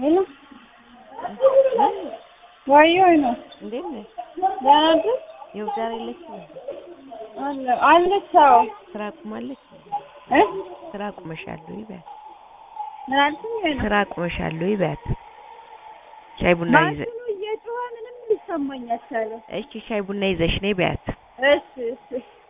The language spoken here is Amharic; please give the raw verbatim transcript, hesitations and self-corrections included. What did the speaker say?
ሄሎ ወይ ወይ ነው እንዴት ነሽ? ደህና ነሽ? ይኸው ዛሬ የለችም አለ አለች። አዎ ስራ አቁማለች እ ስራ አቁመሻል ወይ በያት። ምን አልሽኝ? ወይ ነው ስራ አቁመሻል ወይ በያት። ሻይ ቡና ይዘ ማሽኑ እየጮኸ ምንም ሊሰማኝ አልቻለም። እሺ ሻይ ቡና ይዘሽ ነይ በያት። እሺ እሺ